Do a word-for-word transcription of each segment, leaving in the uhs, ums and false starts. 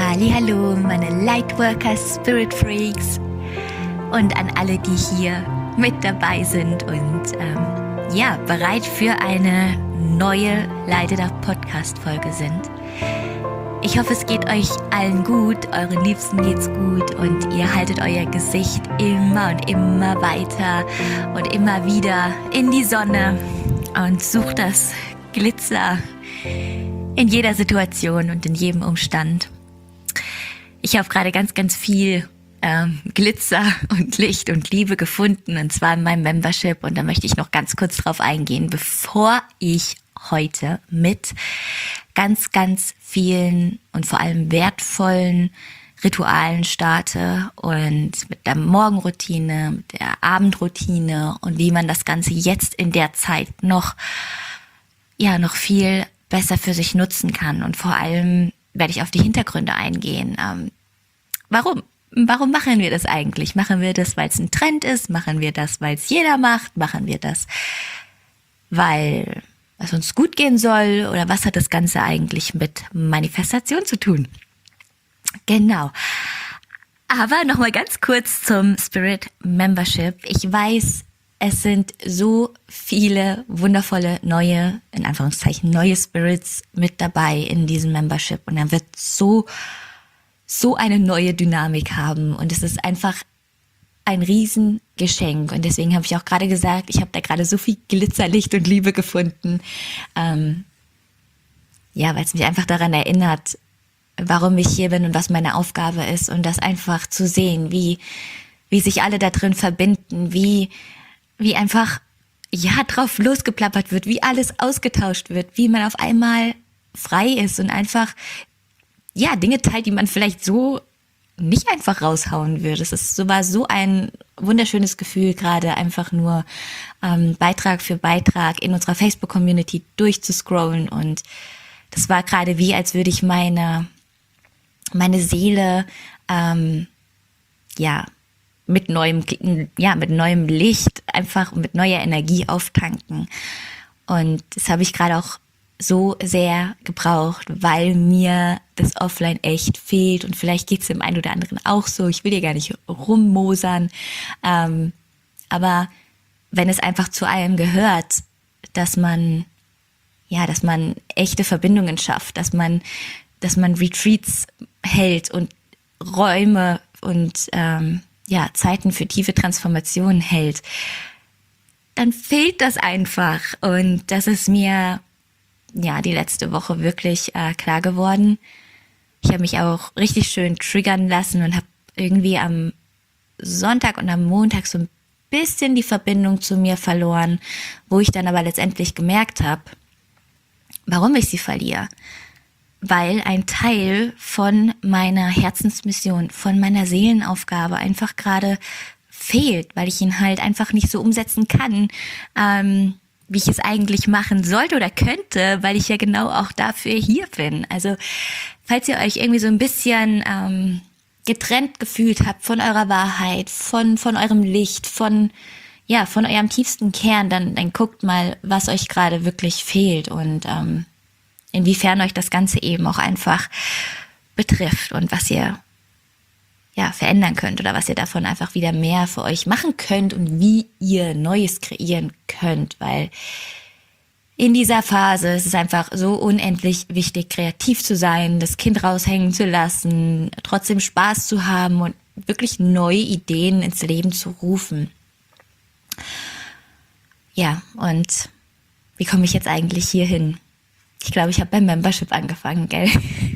Hallihallo, meine Lightworker Spirit Freaks und an alle, die hier mit dabei sind und ähm, ja, bereit für eine neue Light It Up Podcast-Folge sind. Ich hoffe, es geht euch allen gut, euren Liebsten geht's gut und ihr haltet euer Gesicht immer und immer weiter und immer wieder in die Sonne und sucht das Glitzer in jeder Situation und in jedem Umstand. Ich habe gerade ganz, ganz viel ähm, Glitzer und Licht und Liebe gefunden, und zwar in meinem Membership, und da möchte ich noch ganz kurz drauf eingehen, bevor ich heute mit ganz, ganz vielen und vor allem wertvollen Ritualen starte und mit der Morgenroutine, mit der Abendroutine und wie man das Ganze jetzt in der Zeit noch, ja, noch viel besser für sich nutzen kann. Und vor allem werde ich auf die Hintergründe eingehen. Ähm, warum? Warum machen wir das eigentlich? Machen wir das, weil es ein Trend ist? Machen wir das, weil es jeder macht? Machen wir das, weil es uns gut gehen soll? Oder was hat das Ganze eigentlich mit Manifestation zu tun? Genau. Aber nochmal ganz kurz zum Spirit Membership. Ich weiß, es sind so viele wundervolle neue, in Anführungszeichen, neue Spirits mit dabei in diesem Membership. Und er wird so, so eine neue Dynamik haben. Und es ist einfach ein Riesengeschenk. Und deswegen habe ich auch gerade gesagt, ich habe da gerade so viel Glitzer, Licht und Liebe gefunden. Ähm, ja, weil es mich einfach daran erinnert, warum ich hier bin und was meine Aufgabe ist. Und das einfach zu sehen, wie, wie sich alle da drin verbinden, wie wie einfach, ja, drauf losgeplappert wird, wie alles ausgetauscht wird, wie man auf einmal frei ist und einfach, ja, Dinge teilt, die man vielleicht so nicht einfach raushauen würde. Es ist, so war so ein wunderschönes Gefühl, gerade einfach nur ähm, Beitrag für Beitrag in unserer Facebook-Community durchzuscrollen, und das war gerade wie, als würde ich meine, meine Seele, ähm, ja, mit neuem, ja, mit neuem Licht, einfach mit neuer Energie auftanken. Und das habe ich gerade auch so sehr gebraucht, weil mir das Offline echt fehlt, und vielleicht geht es dem einen oder anderen auch so. Ich will hier gar nicht rummosern, ähm, aber wenn es einfach zu allem gehört, dass man, ja, dass man echte Verbindungen schafft, dass man, dass man Retreats hält und Räume und ähm, ja, Zeiten für tiefe Transformation hält, dann fehlt das einfach. Und das ist mir, ja, die letzte Woche wirklich äh, klar geworden. Ich habe mich auch richtig schön triggern lassen und habe irgendwie am Sonntag und am Montag so ein bisschen die Verbindung zu mir verloren, wo ich dann aber letztendlich gemerkt habe, warum ich sie verliere. Weil ein Teil von meiner Herzensmission, von meiner Seelenaufgabe einfach gerade fehlt, weil ich ihn halt einfach nicht so umsetzen kann, ähm, wie ich es eigentlich machen sollte oder könnte, weil ich ja genau auch dafür hier bin. Also falls ihr euch irgendwie so ein bisschen ähm, getrennt gefühlt habt von eurer Wahrheit, von von eurem Licht, von ja von eurem tiefsten Kern, dann dann guckt mal, was euch gerade wirklich fehlt und ähm, inwiefern euch das Ganze eben auch einfach betrifft und was ihr ja verändern könnt oder was ihr davon einfach wieder mehr für euch machen könnt und wie ihr Neues kreieren könnt, weil in dieser Phase ist es einfach so unendlich wichtig, kreativ zu sein, das Kind raushängen zu lassen, trotzdem Spaß zu haben und wirklich neue Ideen ins Leben zu rufen. Ja, und wie komme ich jetzt eigentlich hier hin? Ich glaube, ich habe beim Membership angefangen, gell?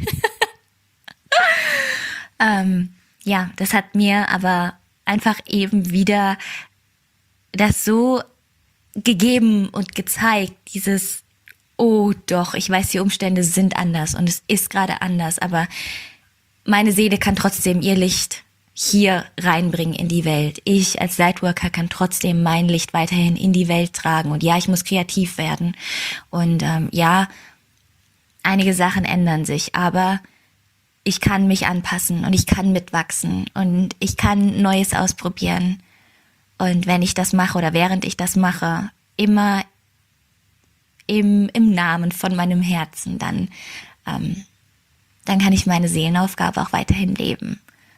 ähm, ja, das hat mir aber einfach eben wieder das so gegeben und gezeigt, dieses, oh doch, ich weiß, die Umstände sind anders und es ist gerade anders, aber meine Seele kann trotzdem ihr Licht hier reinbringen in die Welt. Ich als Lightworker kann trotzdem mein Licht weiterhin in die Welt tragen, und ja, ich muss kreativ werden und ähm, ja, einige Sachen ändern sich, aber ich kann mich anpassen und ich kann mitwachsen und ich kann Neues ausprobieren. Und wenn ich das mache oder während ich das mache, immer im, im Namen von meinem Herzen, dann ähm, dann kann ich meine Seelenaufgabe auch weiterhin leben.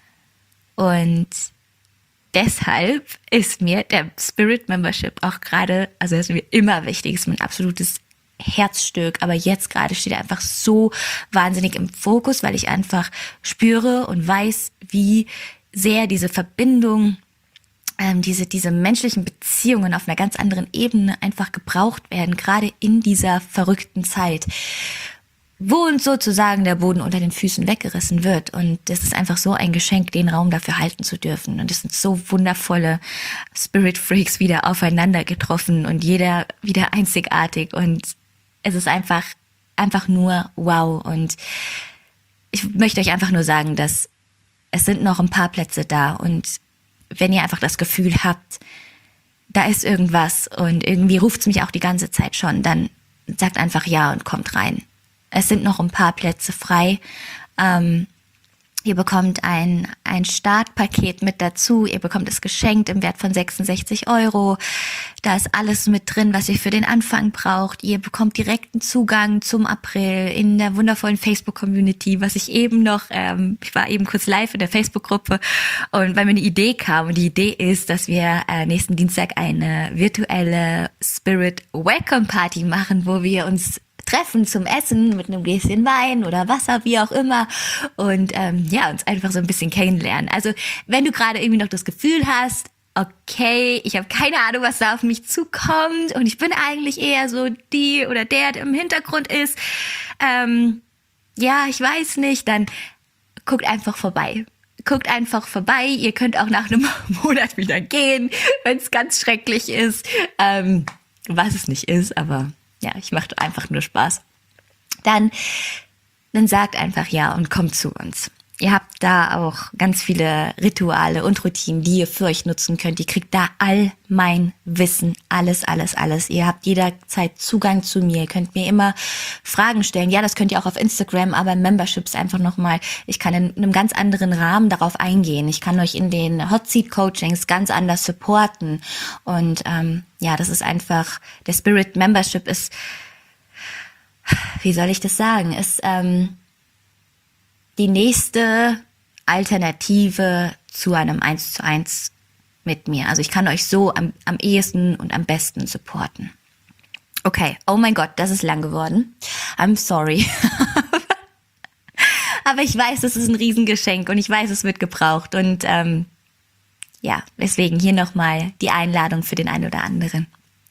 Und deshalb ist mir der Spirit Membership auch gerade, also das ist mir immer wichtig, ist mein absolutes Herzstück, aber jetzt gerade steht er einfach so wahnsinnig im Fokus, weil ich einfach spüre und weiß, wie sehr diese Verbindung, ähm, diese, diese menschlichen Beziehungen auf einer ganz anderen Ebene einfach gebraucht werden, gerade in dieser verrückten Zeit, wo uns sozusagen der Boden unter den Füßen weggerissen wird. Und das ist einfach so ein Geschenk, den Raum dafür halten zu dürfen. Und es sind so wundervolle Spirit Freaks wieder aufeinander getroffen und jeder wieder einzigartig. Und es ist einfach, einfach nur wow. Und ich möchte euch einfach nur sagen, dass es sind noch ein paar Plätze da. Und wenn ihr einfach das Gefühl habt, da ist irgendwas und irgendwie ruft es mich auch die ganze Zeit schon, dann sagt einfach ja und kommt rein. Es sind noch ein paar Plätze frei. Ähm, ihr bekommt ein, ein Startpaket mit dazu. Ihr bekommt es geschenkt im Wert von sechsundsechzig Euro. Da ist alles mit drin, was ihr für den Anfang braucht. Ihr bekommt direkten Zugang zum April in der wundervollen Facebook-Community, was ich eben noch, ähm, ich war eben kurz live in der Facebook-Gruppe und weil mir eine Idee kam. Und die Idee ist, dass wir äh, nächsten Dienstag eine virtuelle Spirit Welcome Party machen, wo wir uns treffen zum Essen mit einem Gläschen Wein oder Wasser, wie auch immer und ähm, ja, uns einfach so ein bisschen kennenlernen. Also wenn du gerade irgendwie noch das Gefühl hast, okay, ich habe keine Ahnung, was da auf mich zukommt und ich bin eigentlich eher so die oder der, der im Hintergrund ist, ähm, ja, ich weiß nicht, dann guckt einfach vorbei. Guckt einfach vorbei. Ihr könnt auch nach einem Monat wieder gehen, wenn es ganz schrecklich ist, ähm, was es nicht ist, aber ja, ich mache einfach nur Spaß. Dann, dann sagt einfach ja und kommt zu uns. Ihr habt da auch ganz viele Rituale und Routinen, die ihr für euch nutzen könnt. Ihr kriegt da all mein Wissen, alles, alles, alles. Ihr habt jederzeit Zugang zu mir. Ihr könnt mir immer Fragen stellen. Ja, das könnt ihr auch auf Instagram, aber im Membership ist einfach nochmal, ich kann in einem ganz anderen Rahmen darauf eingehen. Ich kann euch in den Hot Seat Coachings ganz anders supporten. Und ähm, ja, das ist einfach, der Spirit Membership ist, wie soll ich das sagen, ist ähm, die nächste Alternative zu einem eins zu eins mit mir. Also ich kann euch so am, am ehesten und am besten supporten. Okay, oh mein Gott, das ist lang geworden. I'm sorry. Aber ich weiß, es ist ein Riesengeschenk und ich weiß, es wird gebraucht. Und ähm, ja, deswegen hier nochmal die Einladung für den einen oder anderen.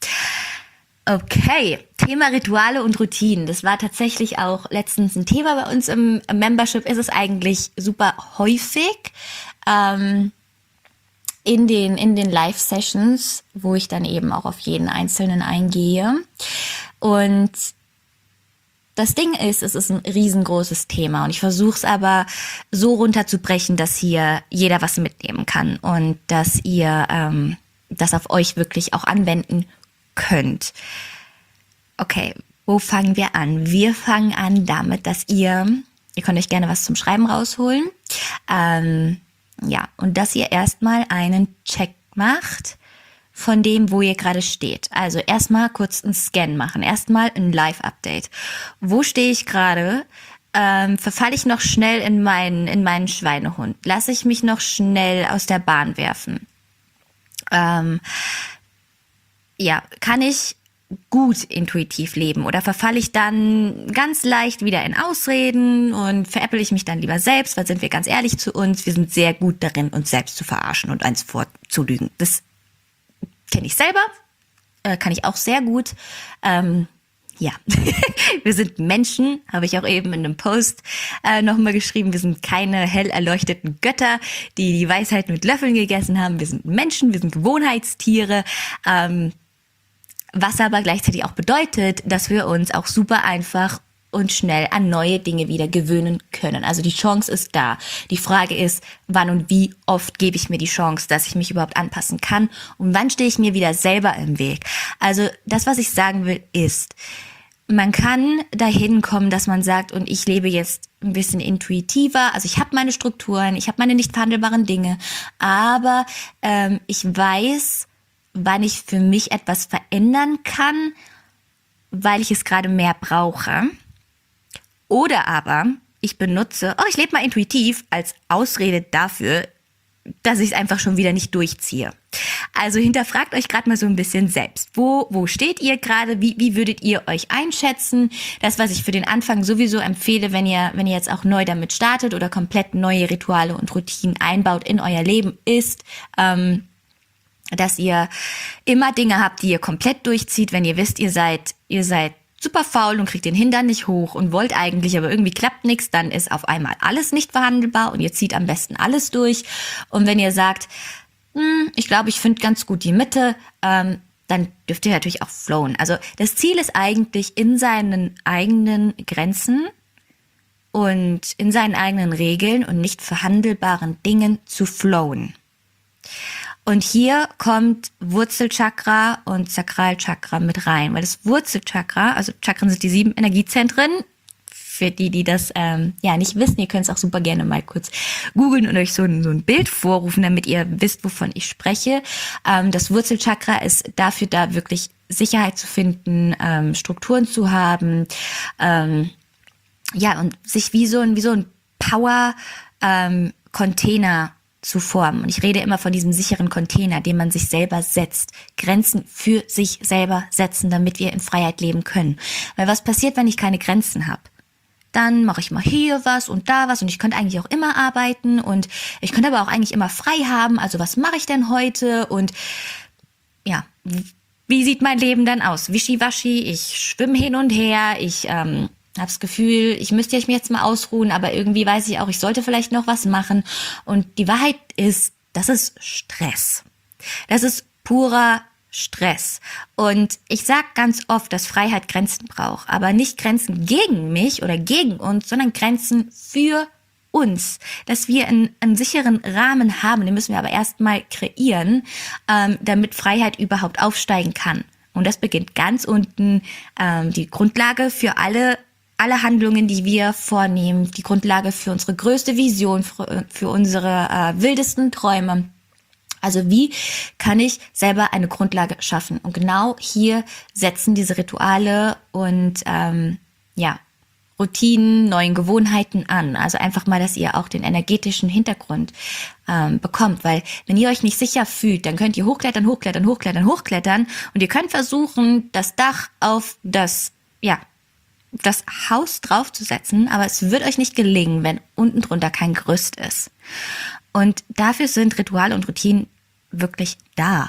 Okay, Thema Rituale und Routinen. Das war tatsächlich auch letztens ein Thema bei uns im Membership. Ist es eigentlich super häufig ähm, in den in den Live-Sessions, wo ich dann eben auch auf jeden Einzelnen eingehe. Und das Ding ist, es ist ein riesengroßes Thema und ich versuche es aber so runterzubrechen, dass hier jeder was mitnehmen kann und dass ihr ähm, das auf euch wirklich auch anwenden könnt. Okay, wo fangen wir an? Wir fangen an damit, dass ihr, ihr könnt euch gerne was zum Schreiben rausholen, ähm, ja, und dass ihr erstmal einen Check macht von dem, wo ihr gerade steht. Also erstmal kurz einen Scan machen, erstmal ein Live-Update. Wo stehe ich gerade? Ähm, verfalle ich noch schnell in meinen, in meinen Schweinehund? Lasse ich mich noch schnell aus der Bahn werfen? Ähm, Ja, kann ich gut intuitiv leben oder verfalle ich dann ganz leicht wieder in Ausreden und veräpple ich mich dann lieber selbst, weil sind wir ganz ehrlich zu uns, wir sind sehr gut darin, uns selbst zu verarschen und eins vorzulügen. Das kenne ich selber, äh, kann ich auch sehr gut. Ähm, ja, wir sind Menschen, habe ich auch eben in einem Post äh, nochmal geschrieben. Wir sind keine hell erleuchteten Götter, die die Weisheit mit Löffeln gegessen haben. Wir sind Menschen, wir sind Gewohnheitstiere. Ähm, Was aber gleichzeitig auch bedeutet, dass wir uns auch super einfach und schnell an neue Dinge wieder gewöhnen können. Also die Chance ist da. Die Frage ist, wann und wie oft gebe ich mir die Chance, dass ich mich überhaupt anpassen kann und wann stehe ich mir wieder selber im Weg. Also das, was ich sagen will, ist, man kann dahin kommen, dass man sagt, und ich lebe jetzt ein bisschen intuitiver, also ich habe meine Strukturen, ich habe meine nicht verhandelbaren Dinge, aber ähm, ich weiß, wann ich für mich etwas verändern kann, weil ich es gerade mehr brauche. Oder aber ich benutze, oh, ich lebe mal intuitiv als Ausrede dafür, dass ich es einfach schon wieder nicht durchziehe. Also hinterfragt euch gerade mal so ein bisschen selbst. Wo, wo steht ihr gerade? Wie, wie würdet ihr euch einschätzen? Das, was ich für den Anfang sowieso empfehle, wenn ihr, wenn ihr jetzt auch neu damit startet oder komplett neue Rituale und Routinen einbaut in euer Leben, ist, ähm, dass ihr immer Dinge habt, die ihr komplett durchzieht. Wenn ihr wisst, ihr seid, ihr seid super faul und kriegt den Hintern nicht hoch und wollt eigentlich, aber irgendwie klappt nichts, dann ist auf einmal alles nicht verhandelbar und ihr zieht am besten alles durch. Und wenn ihr sagt, hm, ich glaube, ich finde ganz gut die Mitte, ähm, dann dürft ihr natürlich auch flowen. Also das Ziel ist eigentlich, in seinen eigenen Grenzen und in seinen eigenen Regeln und nicht verhandelbaren Dingen zu flowen. Und hier kommt Wurzelchakra und Sakralchakra mit rein, weil das Wurzelchakra, also Chakren sind die sieben Energiezentren. Für die, die das ähm, ja nicht wissen, ihr könnt es auch super gerne mal kurz googeln und euch so ein, so ein Bild vorrufen, damit ihr wisst, wovon ich spreche. Ähm, das Wurzelchakra ist dafür da, wirklich Sicherheit zu finden, ähm, Strukturen zu haben, ähm, ja, und sich wie so ein, wie so ein Power-Container zu formen. Und ich rede immer von diesem sicheren Container, den man sich selber setzt. Grenzen für sich selber setzen, damit wir in Freiheit leben können. Weil was passiert, wenn ich keine Grenzen habe? Dann mache ich mal hier was und da was und ich könnte eigentlich auch immer arbeiten und ich könnte aber auch eigentlich immer frei haben. Also was mache ich denn heute? Und ja, wie sieht mein Leben dann aus? Wischiwaschi, ich schwimme hin und her, ich ähm, habe das Gefühl, ich müsste mich jetzt mal ausruhen, aber irgendwie weiß ich auch, ich sollte vielleicht noch was machen. Und die Wahrheit ist, das ist Stress. Das ist purer Stress. Und ich sage ganz oft, dass Freiheit Grenzen braucht, aber nicht Grenzen gegen mich oder gegen uns, sondern Grenzen für uns, dass wir einen, einen sicheren Rahmen haben, den müssen wir aber erstmal kreieren, ähm, damit Freiheit überhaupt aufsteigen kann. Und das beginnt ganz unten, ähm, die Grundlage für alle alle Handlungen, die wir vornehmen, die Grundlage für unsere größte Vision, für, für unsere äh, wildesten Träume. Also wie kann ich selber eine Grundlage schaffen? Und genau hier setzen diese Rituale und ähm, ja Routinen, neuen Gewohnheiten an. Also einfach mal, dass ihr auch den energetischen Hintergrund ähm, bekommt. Weil wenn ihr euch nicht sicher fühlt, dann könnt ihr hochklettern, hochklettern, hochklettern, hochklettern und ihr könnt versuchen, das Dach auf das, ja, das Haus draufzusetzen, aber es wird euch nicht gelingen, wenn unten drunter kein Gerüst ist. Und dafür sind Rituale und Routinen wirklich da,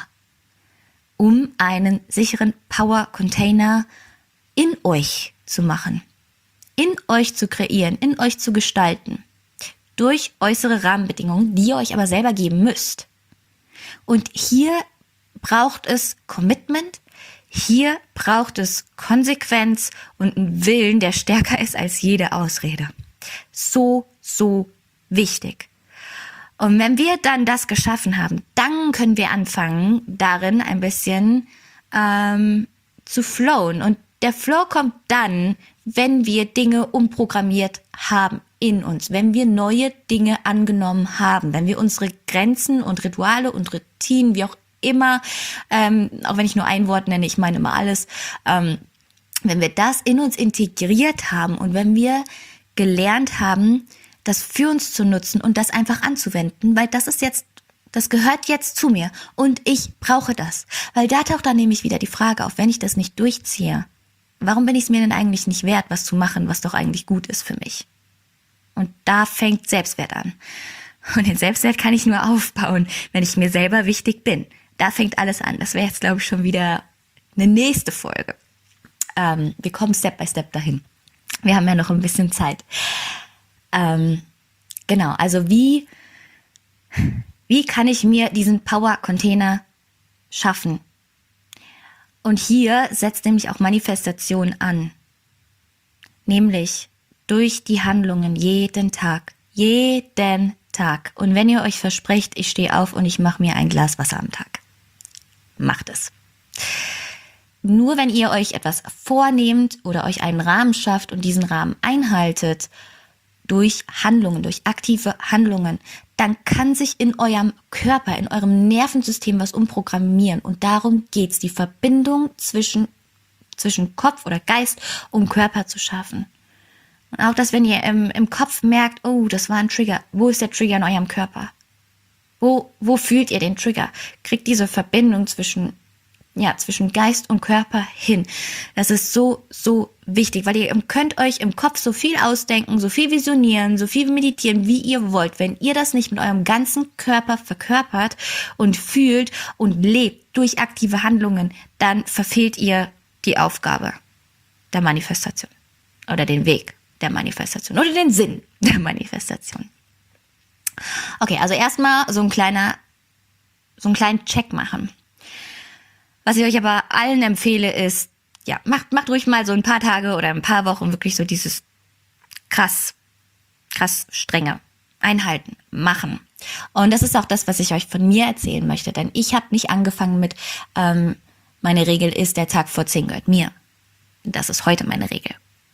um einen sicheren Power-Container in euch zu machen, in euch zu kreieren, in euch zu gestalten, durch äußere Rahmenbedingungen, die ihr euch aber selber geben müsst. Und hier braucht es Commitment, hier braucht es Konsequenz und einen Willen, der stärker ist als jede Ausrede. So, so wichtig. Und wenn wir dann das geschaffen haben, dann können wir anfangen, darin ein bisschen ähm, zu flowen. Und der Flow kommt dann, wenn wir Dinge umprogrammiert haben in uns, wenn wir neue Dinge angenommen haben, wenn wir unsere Grenzen und Rituale und Routinen, wie auch immer, ähm, auch wenn ich nur ein Wort nenne, ich meine immer alles, ähm, wenn wir das in uns integriert haben und wenn wir gelernt haben, das für uns zu nutzen und das einfach anzuwenden, weil das ist jetzt, das gehört jetzt zu mir und ich brauche das. Weil da taucht dann nämlich wieder die Frage auf, wenn ich das nicht durchziehe, warum bin ich es mir denn eigentlich nicht wert, was zu machen, was doch eigentlich gut ist für mich? Und da fängt Selbstwert an. Und den Selbstwert kann ich nur aufbauen, wenn ich mir selber wichtig bin. Da fängt alles an. Das wäre jetzt, glaube ich, schon wieder eine nächste Folge. Ähm, wir kommen Step by Step dahin. Wir haben ja noch ein bisschen Zeit. Ähm, genau, also wie, wie kann ich mir diesen Power-Container schaffen? Und hier setzt nämlich auch Manifestation an. Nämlich durch die Handlungen jeden Tag. Jeden Tag. Und wenn ihr euch versprecht, ich stehe auf und ich mache mir ein Glas Wasser am Tag. Macht es. Nur wenn ihr euch etwas vornehmt oder euch einen Rahmen schafft und diesen Rahmen einhaltet, durch Handlungen, durch aktive Handlungen, dann kann sich in eurem Körper, in eurem Nervensystem was umprogrammieren. Und darum geht's, die Verbindung zwischen, zwischen Kopf oder Geist und Körper zu schaffen. Und auch, dass wenn ihr im, im Kopf merkt, oh, das war ein Trigger. Wo ist der Trigger in eurem Körper? Wo, wo fühlt ihr den Trigger? Kriegt diese Verbindung zwischen, ja, zwischen Geist und Körper hin. Das ist so, so wichtig, weil ihr könnt euch im Kopf so viel ausdenken, so viel visionieren, so viel meditieren, wie ihr wollt. Wenn ihr das nicht mit eurem ganzen Körper verkörpert und fühlt und lebt durch aktive Handlungen, dann verfehlt ihr die Aufgabe der Manifestation oder den Weg der Manifestation oder den Sinn der Manifestation. Okay, also erstmal so ein kleiner, so einen kleinen Check machen. Was ich euch aber allen empfehle ist, ja, macht, macht ruhig mal so ein paar Tage oder ein paar Wochen wirklich so dieses krass, krass strenge Einhalten, machen. Und das ist auch das, was ich euch von mir erzählen möchte, denn ich habe nicht angefangen mit, ähm, meine Regel ist, der Tag vor zehn gehört mir. Das ist heute meine Regel.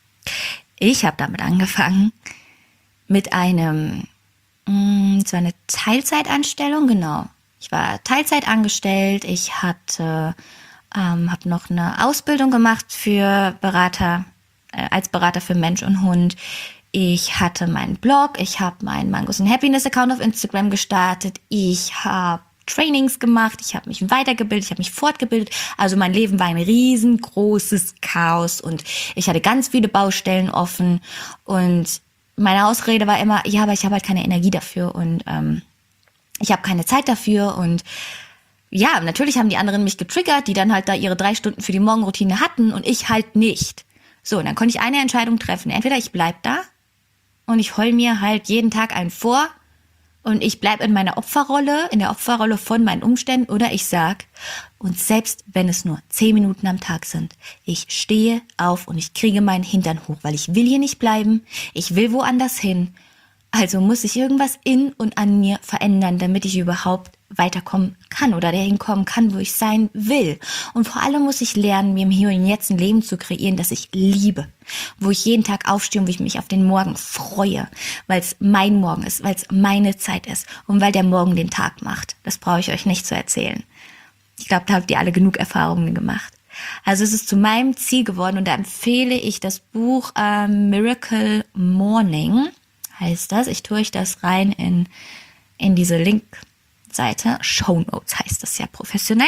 Ich habe damit angefangen mit einem, mh, zwar eine Teilzeitanstellung, genau. Ich war Teilzeit angestellt, ich hatte, ähm, habe noch eine Ausbildung gemacht für Berater, äh, als Berater für Mensch und Hund. Ich hatte meinen Blog, ich habe meinen Mangos and Happiness Account auf Instagram gestartet, ich habe Trainings gemacht, ich habe mich weitergebildet, ich habe mich fortgebildet. Also mein Leben war ein riesengroßes Chaos und ich hatte ganz viele Baustellen offen und meine Ausrede war immer, ja, aber ich habe halt keine Energie dafür und ähm, ich habe keine Zeit dafür und ja, natürlich haben die anderen mich getriggert, die dann halt da ihre drei Stunden für die Morgenroutine hatten und ich halt nicht. So, und dann konnte ich eine Entscheidung treffen. Entweder ich bleib da und ich heul mir halt jeden Tag einen vor und ich bleib in meiner Opferrolle, in der Opferrolle von meinen Umständen, oder ich sag, und selbst wenn es nur zehn Minuten am Tag sind, ich stehe auf und ich kriege meinen Hintern hoch, weil ich will hier nicht bleiben, ich will woanders hin. Also muss ich irgendwas in und an mir verändern, damit ich überhaupt weiterkommen kann oder dahin kommen kann, wo ich sein will. Und vor allem muss ich lernen, mir im Hier und Jetzt ein Leben zu kreieren, das ich liebe. Wo ich jeden Tag aufstehe und wo ich mich auf den Morgen freue, weil es mein Morgen ist, weil es meine Zeit ist und weil der Morgen den Tag macht. Das brauche ich euch nicht zu erzählen. Ich glaube, da habt ihr alle genug Erfahrungen gemacht. Also es ist zu meinem Ziel geworden und da empfehle ich das Buch äh, Miracle Morning, heißt das. Ich tue euch das rein in, in diese Linkseite. Shownotes heißt das ja professionell.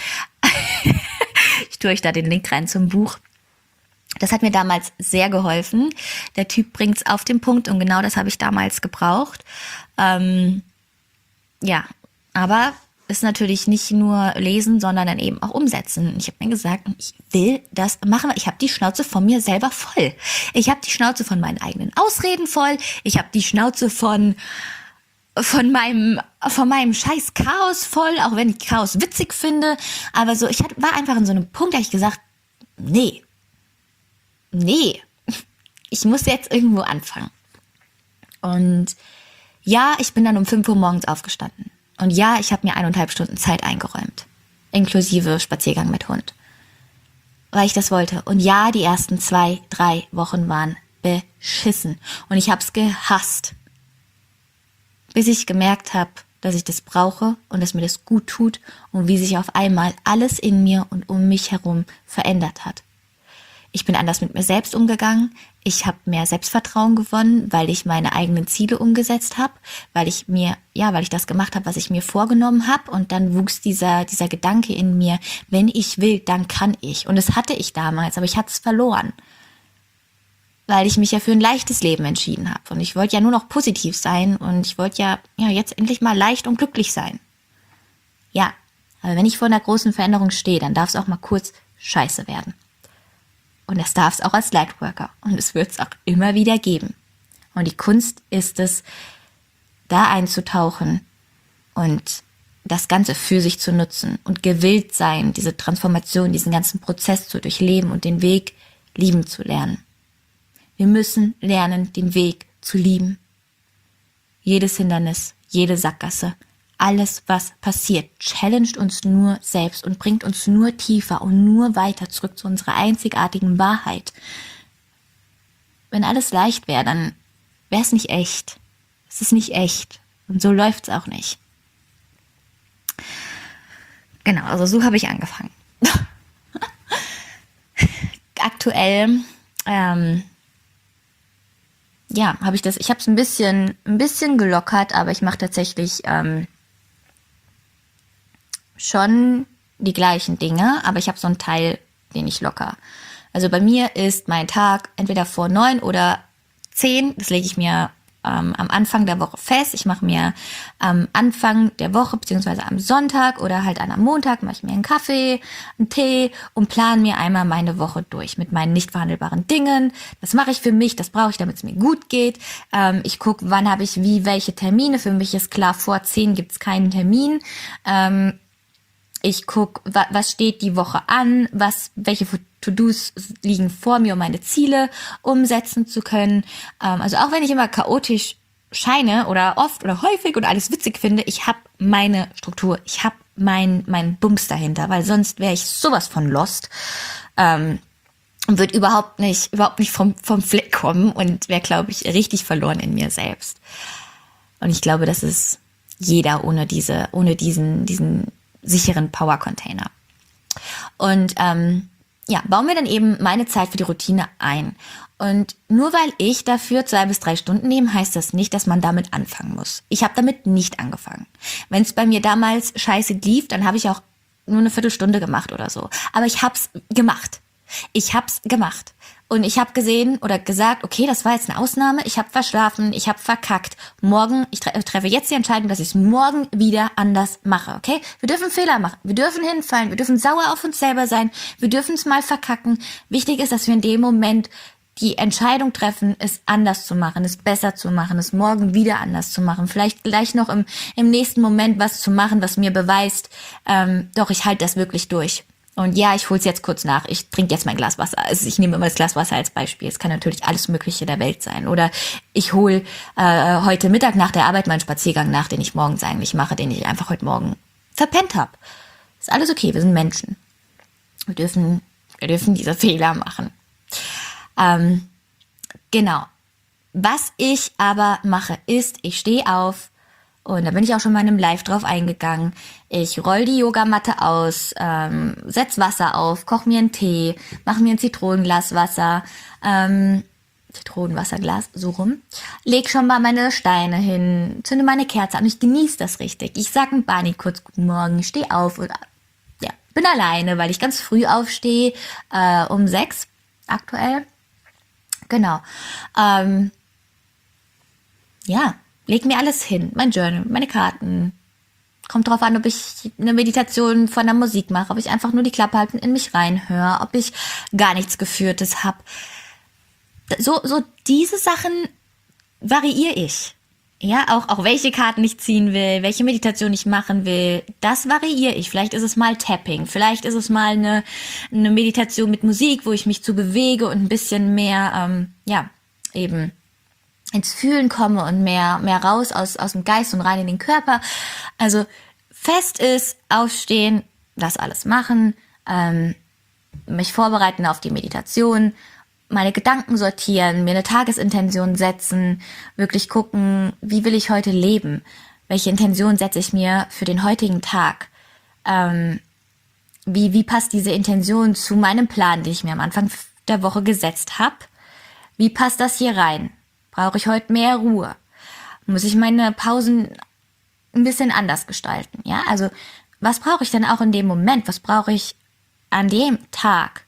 Ich tue euch da den Link rein zum Buch. Das hat mir damals sehr geholfen. Der Typ bringt es auf den Punkt und genau das habe ich damals gebraucht. Ähm, ja, aber ist natürlich nicht nur lesen, sondern dann eben auch umsetzen. Ich habe mir gesagt, ich will das machen. Ich habe die Schnauze von mir selber voll. Ich habe die Schnauze von meinen eigenen Ausreden voll. Ich habe die Schnauze von von meinem von meinem scheiß Chaos voll, auch wenn ich Chaos witzig finde. Aber so, ich hatte, war einfach in so einem Punkt, da habe ich gesagt, nee, nee, ich muss jetzt irgendwo anfangen. Und ja, ich bin dann um fünf Uhr morgens aufgestanden. Und ja, ich habe mir eineinhalb Stunden Zeit eingeräumt, inklusive Spaziergang mit Hund, weil ich das wollte. Und ja, die ersten zwei, drei Wochen waren beschissen. Und ich habe es gehasst, bis ich gemerkt habe, dass ich das brauche und dass mir das gut tut und wie sich auf einmal alles in mir und um mich herum verändert hat. Ich bin anders mit mir selbst umgegangen. Ich habe mehr Selbstvertrauen gewonnen, weil ich meine eigenen Ziele umgesetzt habe, weil ich mir, ja, weil ich das gemacht habe, was ich mir vorgenommen habe. Und dann wuchs dieser dieser Gedanke in mir: Wenn ich will, dann kann ich. Und das hatte ich damals, aber ich hatte es verloren, weil ich mich ja für ein leichtes Leben entschieden habe. Und ich wollte ja nur noch positiv sein und ich wollte ja, ja jetzt endlich mal leicht und glücklich sein. Ja, aber wenn ich vor einer großen Veränderung stehe, dann darf es auch mal kurz scheiße werden. Und das darf es auch als Lightworker. Und es wird es auch immer wieder geben. Und die Kunst ist es, da einzutauchen und das Ganze für sich zu nutzen und gewillt sein, diese Transformation, diesen ganzen Prozess zu durchleben und den Weg lieben zu lernen. Wir müssen lernen, den Weg zu lieben. Jedes Hindernis, jede Sackgasse, alles, was passiert, challenged uns nur selbst und bringt uns nur tiefer und nur weiter zurück zu unserer einzigartigen Wahrheit. Wenn alles leicht wäre, dann wäre es nicht echt. Es ist nicht echt. Und so läuft es auch nicht. Genau, also so habe ich angefangen. Aktuell ähm, ja, habe ich das, ich habe es ein bisschen, ein bisschen gelockert, aber ich mache tatsächlich ähm, schon die gleichen Dinge, aber ich habe so einen Teil, den ich locker. Also bei mir ist mein Tag entweder vor neun oder zehn, das lege ich mir ähm, am Anfang der Woche fest. Ich mache mir am Anfang der Woche, beziehungsweise am Sonntag oder halt an am Montag, mache ich mir einen Kaffee, einen Tee und plane mir einmal meine Woche durch mit meinen nicht verhandelbaren Dingen. Das mache ich für mich, das brauche ich, damit es mir gut geht. Ähm, ich gucke, wann habe ich wie welche Termine. Für mich ist klar, vor zehn gibt es keinen Termin. Ähm, Ich gucke, wa- was steht die Woche an, was, welche To-Dos liegen vor mir, um meine Ziele umsetzen zu können. Ähm, also auch wenn ich immer chaotisch scheine oder oft oder häufig und alles witzig finde, ich habe meine Struktur, ich habe mein, mein Bums dahinter, weil sonst wäre ich sowas von lost ähm, und würde überhaupt nicht, überhaupt nicht vom, vom Fleck kommen und wäre, glaube ich, richtig verloren in mir selbst. Und ich glaube, das ist jeder ohne diese, ohne diesen, diesen sicheren Power-Container. Und ähm, ja, bauen wir dann eben meine Zeit für die Routine ein. Und nur weil ich dafür zwei bis drei Stunden nehme, heißt das nicht, dass man damit anfangen muss. Ich habe damit nicht angefangen. Wenn es bei mir damals scheiße lief, dann habe ich auch nur eine Viertelstunde gemacht oder so. Aber ich hab's gemacht. Ich hab's gemacht. Und ich habe gesehen oder gesagt, okay, das war jetzt eine Ausnahme, ich habe verschlafen, ich habe verkackt. Morgen, ich tre- treffe jetzt die Entscheidung, dass ich es morgen wieder anders mache, okay? Wir dürfen Fehler machen, wir dürfen hinfallen, wir dürfen sauer auf uns selber sein, wir dürfen es mal verkacken. Wichtig ist, dass wir in dem Moment die Entscheidung treffen, es anders zu machen, es besser zu machen, es morgen wieder anders zu machen. Vielleicht gleich noch im, im nächsten Moment was zu machen, was mir beweist, ähm, doch, ich halte das wirklich durch. Und ja, ich hol's jetzt kurz nach. Ich trinke jetzt mein Glas Wasser. Also ich nehme immer das Glas Wasser als Beispiel. Es kann natürlich alles Mögliche der Welt sein. Oder ich hole äh, heute Mittag nach der Arbeit meinen Spaziergang nach, den ich morgens eigentlich mache, den ich einfach heute Morgen verpennt habe. Ist alles okay, wir sind Menschen. Wir dürfen, wir dürfen diese Fehler machen. Ähm, genau. Was ich aber mache, ist, ich stehe auf, und da bin ich auch schon mal in einem Live drauf eingegangen. Ich roll die Yogamatte aus, ähm, setz Wasser auf, koch mir einen Tee, mach mir ein Zitronenglas Wasser, ähm, Zitronenwasserglas, so rum. Leg schon mal meine Steine hin, zünde meine Kerze an. Ich genieße das richtig. Ich sag ein Barney kurz Guten Morgen, ich steh auf und ja, bin alleine, weil ich ganz früh aufstehe, äh, um sechs aktuell. Genau. Ähm, ja. Leg mir alles hin, mein Journal, meine Karten. Kommt drauf an, ob ich eine Meditation von der Musik mache, ob ich einfach nur die Klappe halten, in mich reinhöre, ob ich gar nichts Geführtes habe. So, so diese Sachen variiere ich. Ja, auch, auch welche Karten ich ziehen will, welche Meditation ich machen will, das variiere ich. Vielleicht ist es mal Tapping, vielleicht ist es mal eine, eine Meditation mit Musik, wo ich mich zu bewege und ein bisschen mehr, ähm, ja, eben ins Fühlen komme und mehr mehr raus aus aus dem Geist und rein in den Körper. Also fest ist, aufstehen, das alles machen, ähm, mich vorbereiten auf die Meditation, meine Gedanken sortieren, mir eine Tagesintention setzen, wirklich gucken, wie will ich heute leben? Welche Intention setze ich mir für den heutigen Tag? Ähm, wie, wie passt diese Intention zu meinem Plan, den ich mir am Anfang der Woche gesetzt habe? Wie passt das hier rein? Brauche ich heute mehr Ruhe? Muss ich meine Pausen ein bisschen anders gestalten? Ja, also was brauche ich denn auch in dem Moment? Was brauche ich an dem Tag?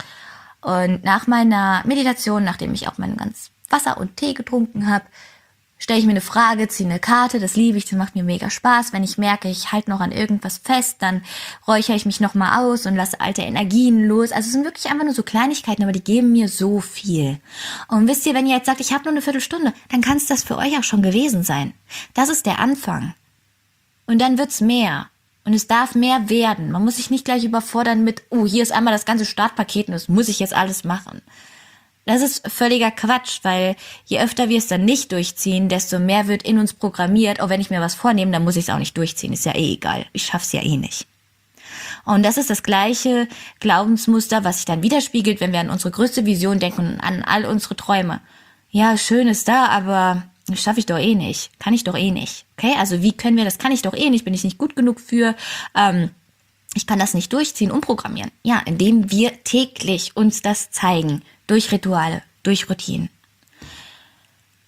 Und nach meiner Meditation, nachdem ich auch mein ganz Wasser und Tee getrunken habe, stelle ich mir eine Frage, ziehe eine Karte, das liebe ich, das macht mir mega Spaß. Wenn ich merke, ich halte noch an irgendwas fest, dann räuchere ich mich nochmal aus und lasse alte Energien los. Also es sind wirklich einfach nur so Kleinigkeiten, aber die geben mir so viel. Und wisst ihr, wenn ihr jetzt sagt, ich habe nur eine Viertelstunde, dann kann es das für euch auch schon gewesen sein. Das ist der Anfang. Und dann wird's mehr. Und es darf mehr werden. Man muss sich nicht gleich überfordern mit, oh, hier ist einmal das ganze Startpaket und das muss ich jetzt alles machen. Das ist völliger Quatsch, weil je öfter wir es dann nicht durchziehen, desto mehr wird in uns programmiert, oh, wenn ich mir was vornehme, dann muss ich es auch nicht durchziehen, ist ja eh egal, ich schaff's ja eh nicht. Und das ist das gleiche Glaubensmuster, was sich dann widerspiegelt, wenn wir an unsere größte Vision denken und an all unsere Träume. Ja, schön ist da, aber das schaffe ich doch eh nicht, kann ich doch eh nicht. Okay, also wie können wir das, kann ich doch eh nicht, bin ich nicht gut genug für, ähm, ich kann das nicht durchziehen, umprogrammieren. Ja, indem wir täglich uns das zeigen. Durch Rituale, durch Routinen.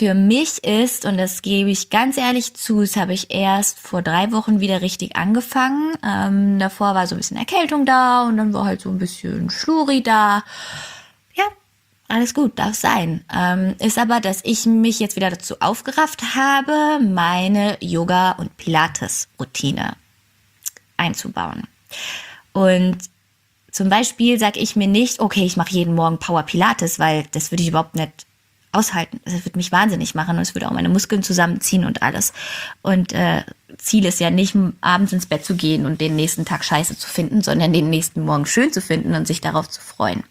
für mich ist, und das gebe ich ganz ehrlich zu, das habe ich erst vor drei Wochen wieder richtig angefangen. Ähm, davor war so ein bisschen Erkältung da und dann war halt so ein bisschen Schluri da. Ja, alles gut, darf sein. Ähm, ist aber, dass ich mich jetzt wieder dazu aufgerafft habe, meine Yoga- und Pilates-Routine einzubauen. Und zum Beispiel sage ich mir nicht, okay, ich mache jeden Morgen Power Pilates, weil das würde ich überhaupt nicht aushalten. Das würde mich wahnsinnig machen und es würde auch meine Muskeln zusammenziehen und alles. Und äh, Ziel ist ja nicht, abends ins Bett zu gehen und den nächsten Tag scheiße zu finden, sondern den nächsten Morgen schön zu finden und sich darauf zu freuen.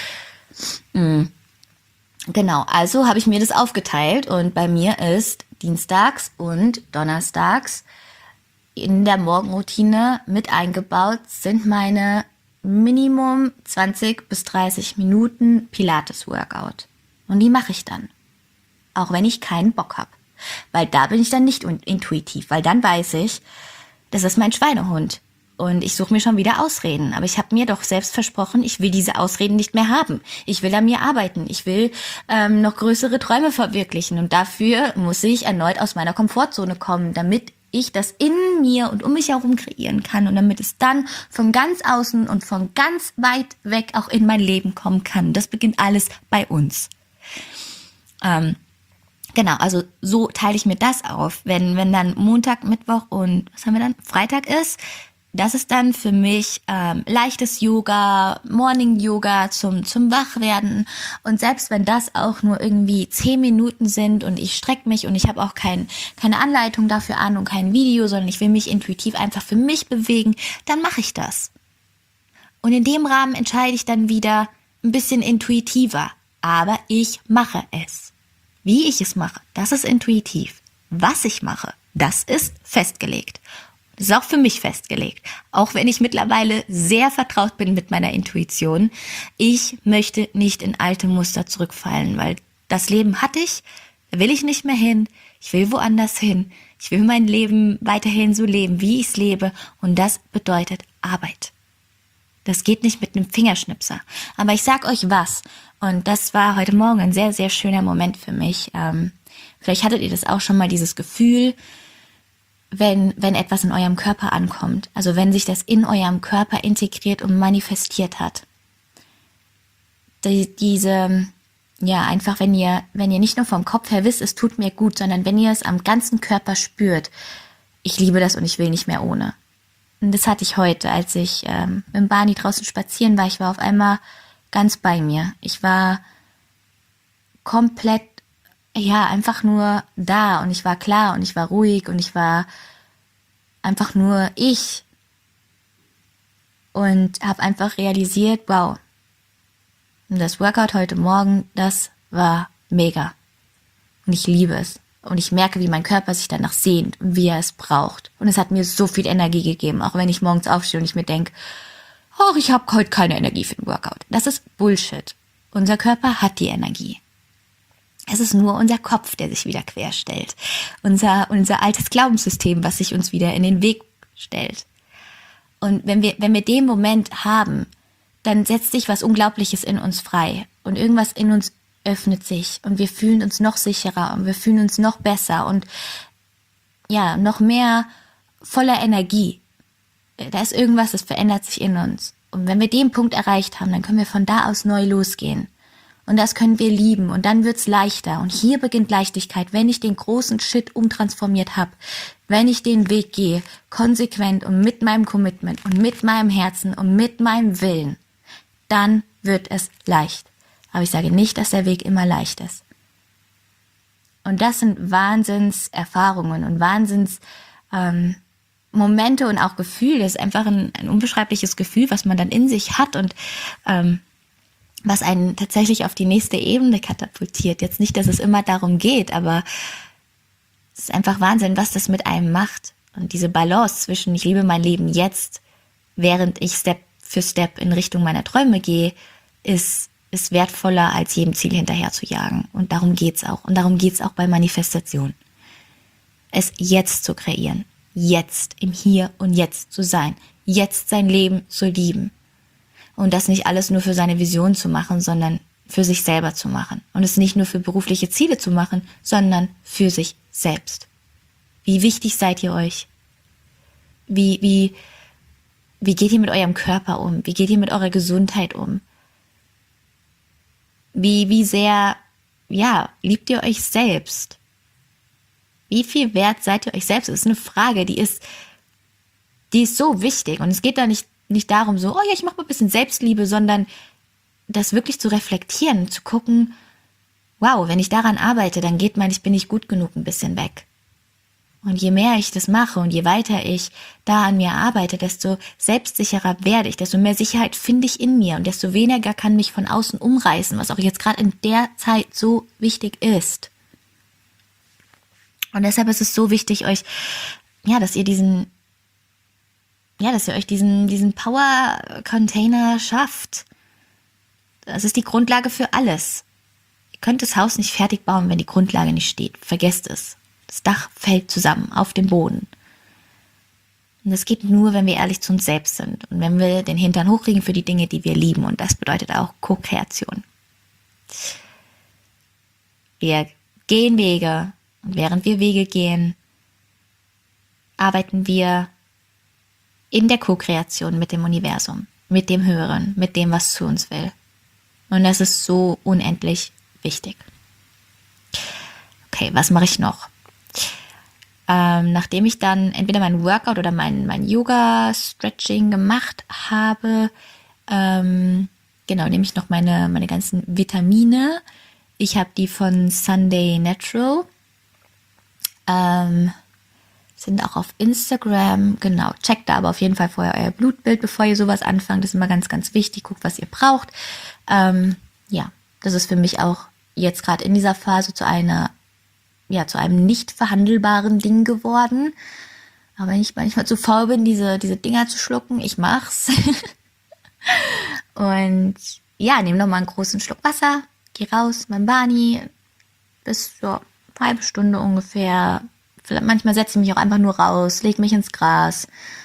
Mhm. Genau, also habe ich mir das aufgeteilt und bei mir ist dienstags und donnerstags in der Morgenroutine mit eingebaut sind meine Minimum zwanzig bis dreißig Minuten Pilates-Workout. Und die mache ich dann. Auch wenn ich keinen Bock habe. Weil da bin ich dann nicht intuitiv. Weil dann weiß ich, das ist mein Schweinehund. Und ich suche mir schon wieder Ausreden. Aber ich habe mir doch selbst versprochen, ich will diese Ausreden nicht mehr haben. Ich will an mir arbeiten. Ich will ähm, noch größere Träume verwirklichen. Und dafür muss ich erneut aus meiner Komfortzone kommen, damit ich das in mir und um mich herum kreieren kann und damit es dann von ganz außen und von ganz weit weg auch in mein Leben kommen kann. Das beginnt alles bei uns. Ähm, genau, also so teile ich mir das auf. Wenn, wenn dann Montag, Mittwoch und was haben wir dann? Freitag ist, das ist dann für mich ähm, leichtes Yoga, Morning Yoga zum zum Wachwerden. Und selbst wenn das auch nur irgendwie zehn Minuten sind und ich strecke mich und ich habe auch kein, keine Anleitung dafür an und kein Video, sondern ich will mich intuitiv einfach für mich bewegen, dann mache ich das. Und in dem Rahmen entscheide ich dann wieder ein bisschen intuitiver. Aber ich mache es. Wie ich es mache, das ist intuitiv. Was ich mache, das ist festgelegt. Das ist auch für mich festgelegt. Auch wenn ich mittlerweile sehr vertraut bin mit meiner Intuition. Ich möchte nicht in alte Muster zurückfallen, weil das Leben hatte ich, da will ich nicht mehr hin. Ich will woanders hin. Ich will mein Leben weiterhin so leben, wie ich es lebe. Und das bedeutet Arbeit. Das geht nicht mit einem Fingerschnipser. Aber ich sag euch was. Und das war heute Morgen ein sehr, sehr schöner Moment für mich. Ähm, vielleicht hattet ihr das auch schon mal, dieses Gefühl, wenn, wenn etwas in eurem Körper ankommt. Also wenn sich das in eurem Körper integriert und manifestiert hat. Die, diese, ja, einfach wenn ihr, wenn ihr nicht nur vom Kopf her wisst, es tut mir gut, sondern wenn ihr es am ganzen Körper spürt. Ich liebe das und ich will nicht mehr ohne. Und das hatte ich heute, als ich ähm, mit Barney draußen spazieren war. Ich war auf einmal ganz bei mir. Ich war komplett, ja, einfach nur da und ich war klar und ich war ruhig und ich war einfach nur ich. Und habe einfach realisiert, wow, das Workout heute Morgen, das war mega. Und ich liebe es. Und ich merke, wie mein Körper sich danach sehnt und wie er es braucht. Und es hat mir so viel Energie gegeben, auch wenn ich morgens aufstehe und ich mir denke, ach, ich habe heute keine Energie für den Workout. Das ist Bullshit. Unser Körper hat die Energie. Es ist nur unser Kopf, der sich wieder querstellt. Unser, unser altes Glaubenssystem, was sich uns wieder in den Weg stellt. Und wenn wir, wenn wir den Moment haben, dann setzt sich was Unglaubliches in uns frei. Und irgendwas in uns öffnet sich. Und wir fühlen uns noch sicherer und wir fühlen uns noch besser und ja, noch mehr voller Energie. Da ist irgendwas, das verändert sich in uns. Und wenn wir den Punkt erreicht haben, dann können wir von da aus neu losgehen. Und das können wir lieben. Und dann wird's leichter. Und hier beginnt Leichtigkeit, wenn ich den großen Shit umtransformiert habe. Wenn ich den Weg gehe, konsequent und mit meinem Commitment und mit meinem Herzen und mit meinem Willen, dann wird es leicht. Aber ich sage nicht, dass der Weg immer leicht ist. Und das sind Wahnsinnserfahrungen und Wahnsinns ähm, Momente und auch Gefühle. Das ist einfach ein, ein unbeschreibliches Gefühl, was man dann in sich hat und ähm, was einen tatsächlich auf die nächste Ebene katapultiert. Jetzt nicht, dass es immer darum geht, aber es ist einfach Wahnsinn, was das mit einem macht. Und diese Balance zwischen ich lebe mein Leben jetzt, während ich Step für Step in Richtung meiner Träume gehe, ist, ist wertvoller, als jedem Ziel hinterher zu jagen. Und darum geht's auch. Und darum geht's auch bei Manifestation. Es jetzt zu kreieren. Jetzt, im Hier und Jetzt zu sein. Jetzt sein Leben zu lieben. Und das nicht alles nur für seine Vision zu machen, sondern für sich selber zu machen. Und es nicht nur für berufliche Ziele zu machen, sondern für sich selbst. Wie wichtig seid ihr euch? Wie, wie, wie geht ihr mit eurem Körper um? Wie geht ihr mit eurer Gesundheit um? Wie, wie sehr, ja, liebt ihr euch selbst? Wie viel wert seid ihr euch selbst? Das ist eine Frage, die ist, die ist so wichtig. Und es geht da nicht, nicht darum so, oh ja, ich mache mal ein bisschen Selbstliebe, sondern das wirklich zu reflektieren, zu gucken, wow, wenn ich daran arbeite, dann geht mein, ich bin nicht gut genug ein bisschen weg. Und je mehr ich das mache und je weiter ich da an mir arbeite, desto selbstsicherer werde ich, desto mehr Sicherheit finde ich in mir und desto weniger kann mich von außen umreißen, was auch jetzt gerade in der Zeit so wichtig ist. Und deshalb ist es so wichtig, euch, ja, dass ihr diesen, ja, dass ihr euch diesen, diesen Power-Container schafft. Das ist die Grundlage für alles. Ihr könnt das Haus nicht fertig bauen, wenn die Grundlage nicht steht. Vergesst es. Das Dach fällt zusammen auf den Boden. Und das geht nur, wenn wir ehrlich zu uns selbst sind und wenn wir den Hintern hochkriegen für die Dinge, die wir lieben. Und das bedeutet auch Co-Kreation. Wir gehen Wege und während wir Wege gehen, arbeiten wir in der Co-Kreation mit dem Universum, mit dem Höheren, mit dem, was zu uns will. Und das ist so unendlich wichtig. Okay, was mache ich noch? Ähm, nachdem ich dann entweder mein Workout oder mein, mein Yoga-Stretching gemacht habe, ähm, genau, nehme ich noch meine, meine ganzen Vitamine. Ich habe die von Sunday Natural. Ähm, sind auch auf Instagram. Genau, checkt da aber auf jeden Fall vorher euer Blutbild, bevor ihr sowas anfangt. Das ist immer ganz, ganz wichtig. Guckt, was ihr braucht. Ähm, ja, das ist für mich auch jetzt gerade in dieser Phase zu einer ja, zu einem nicht verhandelbaren Ding geworden. Aber wenn ich manchmal zu faul bin, diese, diese Dinger zu schlucken, ich mach's. Und ja, nehme nochmal einen großen Schluck Wasser, geh raus, mein Bani, bis so eine halbe Stunde ungefähr. Vielleicht, manchmal setze ich mich auch einfach nur raus, lege mich ins Gras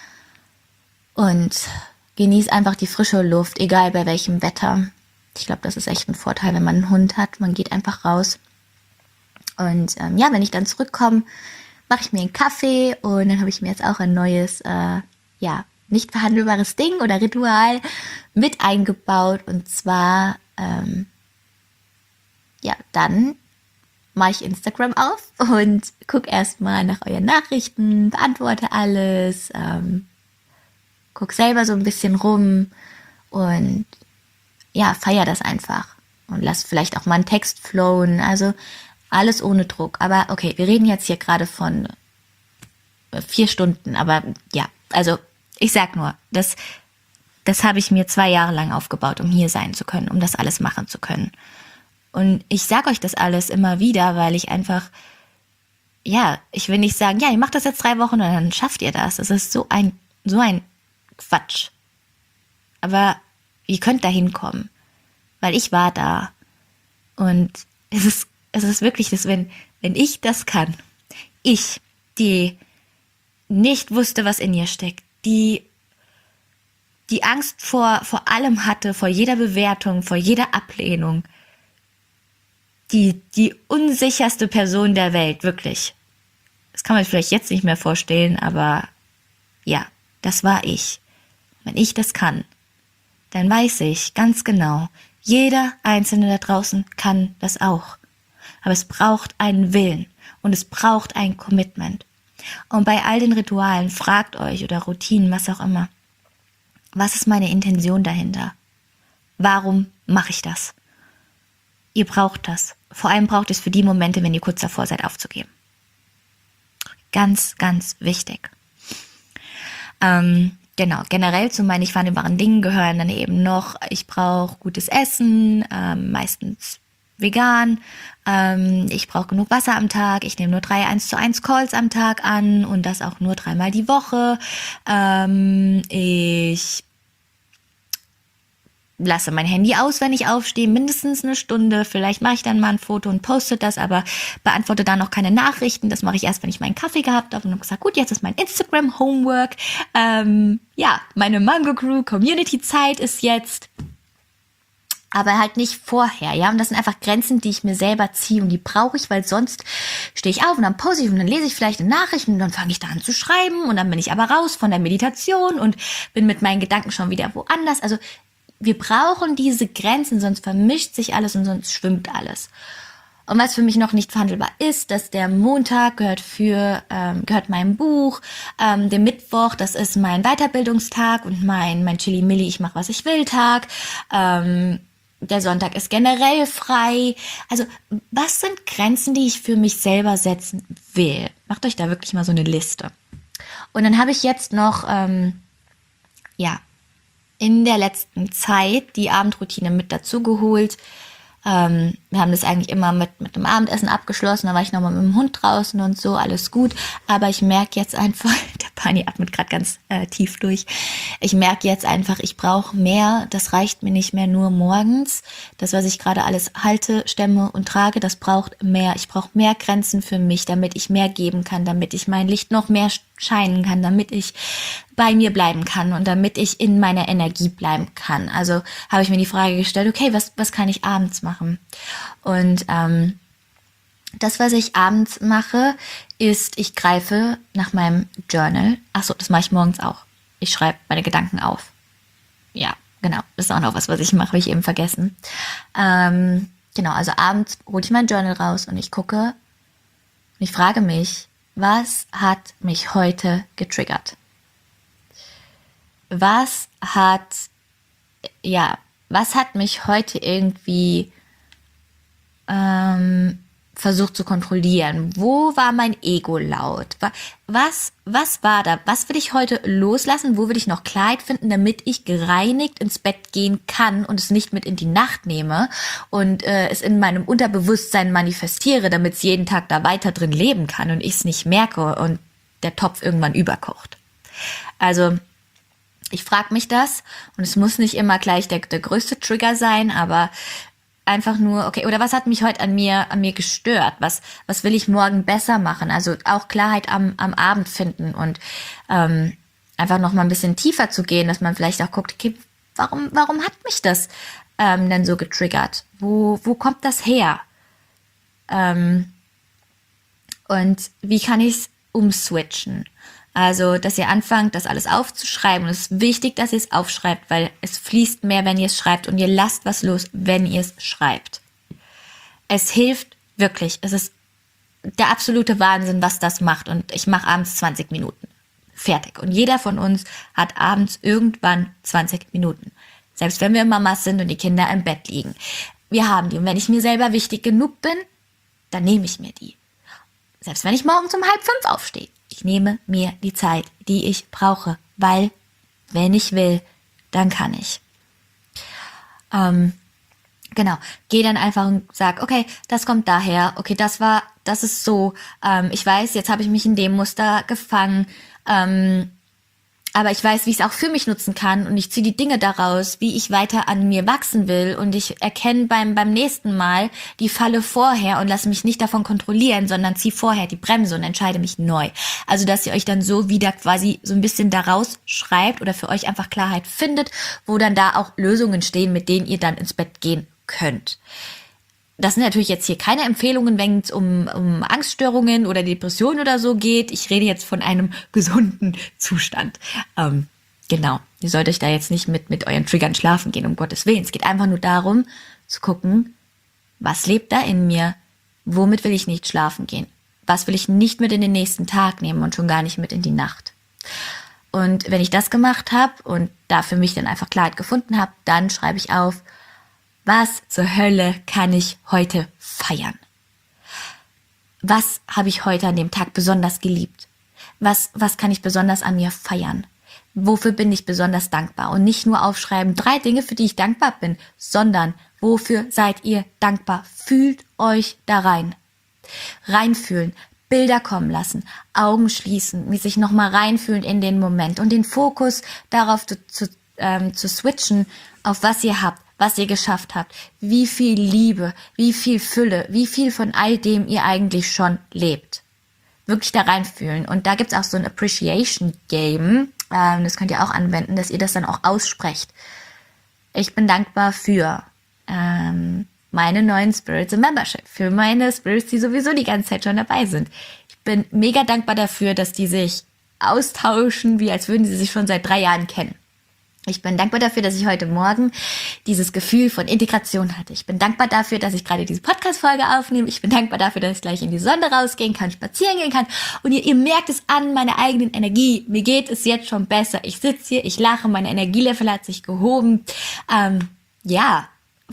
und genieße einfach die frische Luft, egal bei welchem Wetter. Ich glaube, das ist echt ein Vorteil, wenn man einen Hund hat. Man geht einfach raus. Und ähm, ja, wenn ich dann zurückkomme, mache ich mir einen Kaffee und dann habe ich mir jetzt auch ein neues, äh, ja, nicht verhandelbares Ding oder Ritual mit eingebaut. Und zwar, ähm, ja, dann mache ich Instagram auf und gucke erstmal nach euren Nachrichten, beantworte alles, ähm, gucke selber so ein bisschen rum und ja, feiere das einfach. Und lass vielleicht auch mal einen Text flowen, also alles ohne Druck. Aber okay, wir reden jetzt hier gerade von vier Stunden. Aber ja, also ich sag nur, das, das habe ich mir zwei Jahre lang aufgebaut, um hier sein zu können, um das alles machen zu können. Und ich sage euch das alles immer wieder, weil ich einfach, ja, ich will nicht sagen, ja, ihr macht das jetzt drei Wochen und dann schafft ihr das. Das ist so ein, so ein Quatsch. Aber ihr könnt da hinkommen, weil ich war da. Und es ist Es ist wirklich das, wenn, wenn ich das kann, ich, die nicht wusste, was in ihr steckt, die, die Angst vor, vor allem hatte, vor jeder Bewertung, vor jeder Ablehnung, die, die unsicherste Person der Welt, wirklich. Das kann man sich vielleicht jetzt nicht mehr vorstellen, aber ja, das war ich. Wenn ich das kann, dann weiß ich ganz genau, jeder Einzelne da draußen kann das auch. Aber es braucht einen Willen und es braucht ein Commitment. Und bei all den Ritualen fragt euch oder Routinen, was auch immer, was ist meine Intention dahinter? Warum mache ich das? Ihr braucht das. Vor allem braucht es für die Momente, wenn ihr kurz davor seid, aufzugeben. Ganz, ganz wichtig. Ähm, genau, generell zu meinen nicht verhandelbaren Dingen gehören dann eben noch, ich brauche gutes Essen, ähm, meistens vegan, ähm, ich brauche genug Wasser am Tag, ich nehme nur drei eins zu eins Calls am Tag an und das auch nur dreimal die Woche. Ähm, ich lasse mein Handy aus, wenn ich aufstehe, mindestens eine Stunde. Vielleicht mache ich dann mal ein Foto und poste das, aber beantworte da noch keine Nachrichten. Das mache ich erst, wenn ich meinen Kaffee gehabt habe und habe gesagt, gut, jetzt ist mein Instagram-Homework. Ähm, ja, meine Mango Crew Community-Zeit ist jetzt. aber halt nicht vorher, ja. Und das sind einfach Grenzen, die ich mir selber ziehe und die brauche ich, weil sonst stehe ich auf und dann pause ich und dann lese ich vielleicht eine Nachricht und dann fange ich da an zu schreiben und dann bin ich aber raus von der Meditation und bin mit meinen Gedanken schon wieder woanders. Also wir brauchen diese Grenzen, sonst vermischt sich alles und sonst schwimmt alles. Und was für mich noch nicht verhandelbar ist, dass der Montag gehört für ähm, gehört meinem Buch, ähm, der Mittwoch, das ist mein Weiterbildungstag und mein mein Chili-Milli, ich mach was ich will Tag. Ähm, der Sonntag ist generell frei. Also was sind Grenzen, die ich für mich selber setzen will? Macht euch da wirklich mal so eine Liste. Und dann habe ich jetzt noch ähm, ja in der letzten Zeit die Abendroutine mit dazu geholt. Ähm, wir haben das eigentlich immer mit mit dem Abendessen abgeschlossen, da war ich nochmal mit dem Hund draußen und so, alles gut. Aber ich merke jetzt einfach, der Pani atmet gerade ganz äh, tief durch, ich merke jetzt einfach, ich brauche mehr, das reicht mir nicht mehr nur morgens. Das, was ich gerade alles halte, stemme und trage, das braucht mehr. Ich brauche mehr Grenzen für mich, damit ich mehr geben kann, damit ich mein Licht noch mehr scheinen kann, damit ich bei mir bleiben kann und damit ich in meiner Energie bleiben kann. Also habe ich mir die Frage gestellt, okay, was was kann ich abends machen? Und ähm, das, was ich abends mache, ist, ich greife nach meinem Journal. Ach so, das mache ich morgens auch. Ich schreibe meine Gedanken auf. Ja, genau. Das ist auch noch was, was ich mache, habe ich eben vergessen. Ähm, genau, also abends hole ich mein Journal raus und ich gucke und ich frage mich, was hat mich heute getriggert? Was hat, ja, was hat mich heute irgendwie ähm, versucht zu kontrollieren? Wo war mein Ego laut? Was, was war da? Was will ich heute loslassen? Wo will ich noch Klarheit finden, damit ich gereinigt ins Bett gehen kann und es nicht mit in die Nacht nehme und äh, es in meinem Unterbewusstsein manifestiere, damit es jeden Tag da weiter drin leben kann und ich es nicht merke und der Topf irgendwann überkocht. Also ich frage mich das und es muss nicht immer gleich der, der größte Trigger sein, aber einfach nur, okay, oder was hat mich heute an mir an mir gestört? Was was will ich morgen besser machen? Also auch Klarheit am am Abend finden und ähm, einfach noch mal ein bisschen tiefer zu gehen, dass man vielleicht auch guckt, okay, warum warum hat mich das ähm, denn so getriggert? Wo wo kommt das her? Ähm, und wie kann ich es umswitchen? Also, dass ihr anfangt, das alles aufzuschreiben. Und es ist wichtig, dass ihr es aufschreibt, weil es fließt mehr, wenn ihr es schreibt. Und ihr lasst was los, wenn ihr es schreibt. Es hilft wirklich. Es ist der absolute Wahnsinn, was das macht. Und ich mache abends zwanzig Minuten. Fertig. Und jeder von uns hat abends irgendwann zwanzig Minuten. Selbst wenn wir Mamas sind und die Kinder im Bett liegen. Wir haben die. Und wenn ich mir selber wichtig genug bin, dann nehme ich mir die. Selbst wenn ich morgens um halb fünf aufstehe. Ich nehme mir die Zeit, die ich brauche, weil, wenn ich will, dann kann ich. Ähm, genau, gehe dann einfach und sag, okay, das kommt daher, okay, das war, das ist so, ähm, ich weiß, jetzt habe ich mich in dem Muster gefangen, ähm, aber ich weiß, wie ich es auch für mich nutzen kann und ich ziehe die Dinge daraus, wie ich weiter an mir wachsen will und ich erkenne beim beim nächsten Mal die Falle vorher und lasse mich nicht davon kontrollieren, sondern ziehe vorher die Bremse und entscheide mich neu. Also, dass ihr euch dann so wieder quasi so ein bisschen daraus schreibt oder für euch einfach Klarheit findet, wo dann da auch Lösungen stehen, mit denen ihr dann ins Bett gehen könnt. Das sind natürlich jetzt hier keine Empfehlungen, wenn es um, um Angststörungen oder Depressionen oder so geht. Ich rede jetzt von einem gesunden Zustand. Ähm, genau. Ihr sollt euch da jetzt nicht mit, mit euren Triggern schlafen gehen, um Gottes Willen. Es geht einfach nur darum, zu gucken, was lebt da in mir? Womit will ich nicht schlafen gehen? Was will ich nicht mit in den nächsten Tag nehmen und schon gar nicht mit in die Nacht? Und wenn ich das gemacht habe und da für mich dann einfach Klarheit gefunden habe, dann schreibe ich auf, was zur Hölle kann ich heute feiern? Was habe ich heute an dem Tag besonders geliebt? Was, was kann ich besonders an mir feiern? Wofür bin ich besonders dankbar? Und nicht nur aufschreiben, drei Dinge, für die ich dankbar bin, sondern wofür seid ihr dankbar? Fühlt euch da rein. Reinfühlen, Bilder kommen lassen, Augen schließen, wie sich nochmal reinfühlen in den Moment und den Fokus darauf zu, zu, ähm, zu switchen, auf was ihr habt, was ihr geschafft habt, wie viel Liebe, wie viel Fülle, wie viel von all dem ihr eigentlich schon lebt. Wirklich da reinfühlen. Und da gibt's auch so ein Appreciation Game, ähm, das könnt ihr auch anwenden, dass ihr das dann auch aussprecht. Ich bin dankbar für, äh, ähm, meine neuen Spirits im Membership, für meine Spirits, die sowieso die ganze Zeit schon dabei sind. Ich bin mega dankbar dafür, dass die sich austauschen, wie als würden sie sich schon seit drei Jahren kennen. Ich bin dankbar dafür, dass ich heute Morgen dieses Gefühl von Integration hatte. Ich bin dankbar dafür, dass ich gerade diese Podcast-Folge aufnehme. Ich bin dankbar dafür, dass ich gleich in die Sonne rausgehen kann, spazieren gehen kann. Und ihr, ihr merkt es an meiner eigenen Energie. Mir geht es jetzt schon besser. Ich sitze hier, ich lache, mein Energielevel hat sich gehoben. Ähm, ja,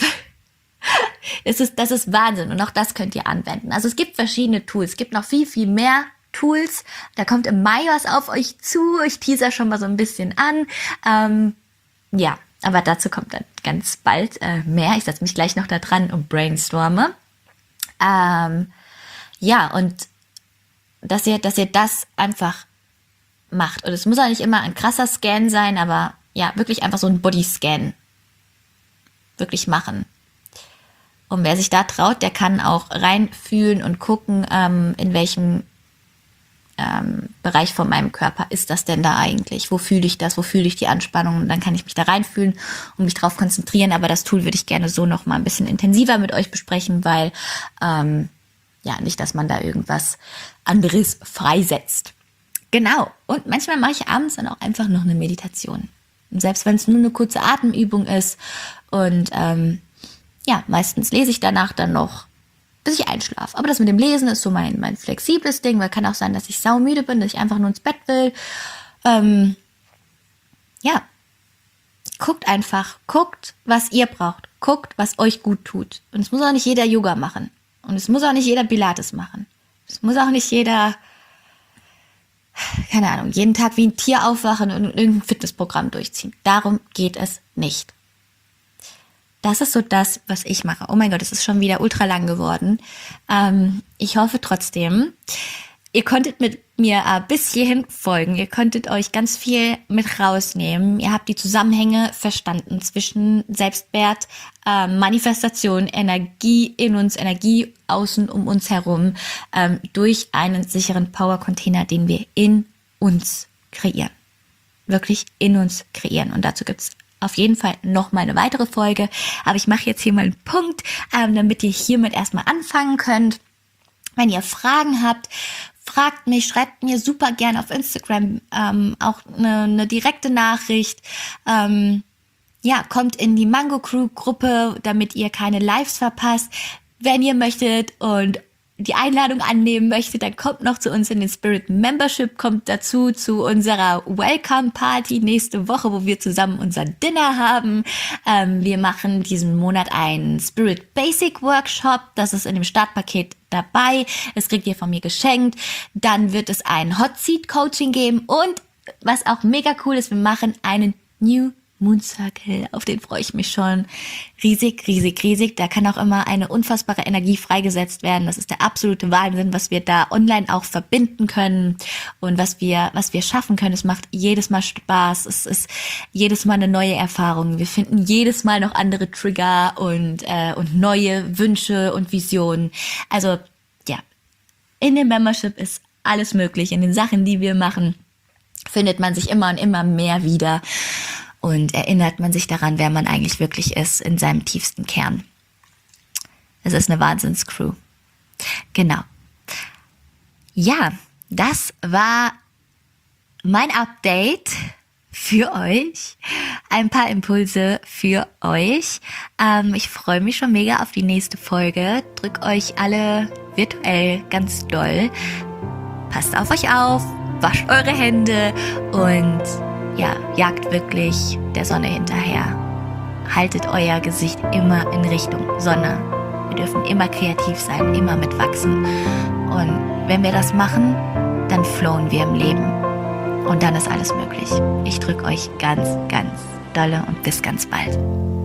das ist, das ist Wahnsinn. Und auch das könnt ihr anwenden. Also es gibt verschiedene Tools. Es gibt noch viel, viel mehr Tools. Da kommt im Mai was auf euch zu. Ich teaser schon mal so ein bisschen an. Ähm, Ja, aber dazu kommt dann ganz bald äh, mehr. Ich setze mich gleich noch da dran und brainstorme. Ähm, ja, und dass ihr, dass ihr das einfach macht. Und es muss auch nicht immer ein krasser Scan sein, aber ja, wirklich einfach so ein Bodyscan wirklich machen. Und wer sich da traut, der kann auch reinfühlen und gucken, ähm, in welchem Ähm, Bereich von meinem Körper ist das denn da eigentlich? Wo fühle ich das? Wo fühle ich die Anspannung? Und dann kann ich mich da reinfühlen und mich drauf konzentrieren. Aber das Tool würde ich gerne so noch mal ein bisschen intensiver mit euch besprechen, weil ähm, ja nicht, dass man da irgendwas anderes freisetzt. Genau. Und manchmal mache ich abends dann auch einfach noch eine Meditation. Und selbst wenn es nur eine kurze Atemübung ist und ähm, ja, meistens lese ich danach dann noch, bis ich einschlafe. Aber das mit dem Lesen ist so mein, mein flexibles Ding, weil kann auch sein, dass ich saumüde bin, dass ich einfach nur ins Bett will. Ähm, ja, guckt einfach, guckt, was ihr braucht, guckt, was euch gut tut. Und es muss auch nicht jeder Yoga machen. Und es muss auch nicht jeder Pilates machen. Es muss auch nicht jeder, keine Ahnung, jeden Tag wie ein Tier aufwachen und irgendein Fitnessprogramm durchziehen. Darum geht es nicht. Das ist so das, was ich mache. Oh mein Gott, es ist schon wieder ultra lang geworden. Ähm, ich hoffe trotzdem, ihr konntet mit mir äh, bis hierhin folgen. Ihr konntet euch ganz viel mit rausnehmen. Ihr habt die Zusammenhänge verstanden zwischen Selbstwert, äh, Manifestation, Energie in uns, Energie außen um uns herum, ähm, durch einen sicheren Power-Container, den wir in uns kreieren. Wirklich in uns kreieren. Und dazu gibt's auf jeden Fall noch mal eine weitere Folge. Aber ich mache jetzt hier mal einen Punkt, ähm, damit ihr hiermit erstmal anfangen könnt. Wenn ihr Fragen habt, fragt mich, schreibt mir super gerne auf Instagram ähm, auch eine, eine direkte Nachricht. Ähm, ja, kommt in die Mango Crew Gruppe, damit ihr keine Lives verpasst. Wenn ihr möchtet und die Einladung annehmen möchte, dann kommt noch zu uns in den Spirit Membership, kommt dazu zu unserer Welcome Party nächste Woche, wo wir zusammen unser Dinner haben. Ähm, wir machen diesen Monat einen Spirit Basic Workshop, das ist in dem Startpaket dabei. Das kriegt ihr von mir geschenkt. Dann wird es ein Hot Seat Coaching geben und was auch mega cool ist, wir machen einen New Moon Circle, auf den freue ich mich schon riesig, riesig, riesig. Da kann auch immer eine unfassbare Energie freigesetzt werden. Das ist der absolute Wahnsinn, was wir da online auch verbinden können und was wir, was wir schaffen können. Es macht jedes Mal Spaß. Es ist jedes Mal eine neue Erfahrung. Wir finden jedes Mal noch andere Trigger und, äh, und neue Wünsche und Visionen. Also, ja, in dem Membership ist alles möglich. In den Sachen, die wir machen, findet man sich immer und immer mehr wieder. Und erinnert man sich daran, wer man eigentlich wirklich ist in seinem tiefsten Kern. Es ist eine Wahnsinnscrew. Genau. Ja, das war mein Update für euch. Ein paar Impulse für euch. Ähm, ich freue mich schon mega auf die nächste Folge. Drück euch alle virtuell ganz doll. Passt auf euch auf, wascht eure Hände und ja, jagt wirklich der Sonne hinterher. Haltet euer Gesicht immer in Richtung Sonne. Wir dürfen immer kreativ sein, immer mitwachsen. Und wenn wir das machen, dann flowen wir im Leben. Und dann ist alles möglich. Ich drücke euch ganz, ganz dolle und bis ganz bald.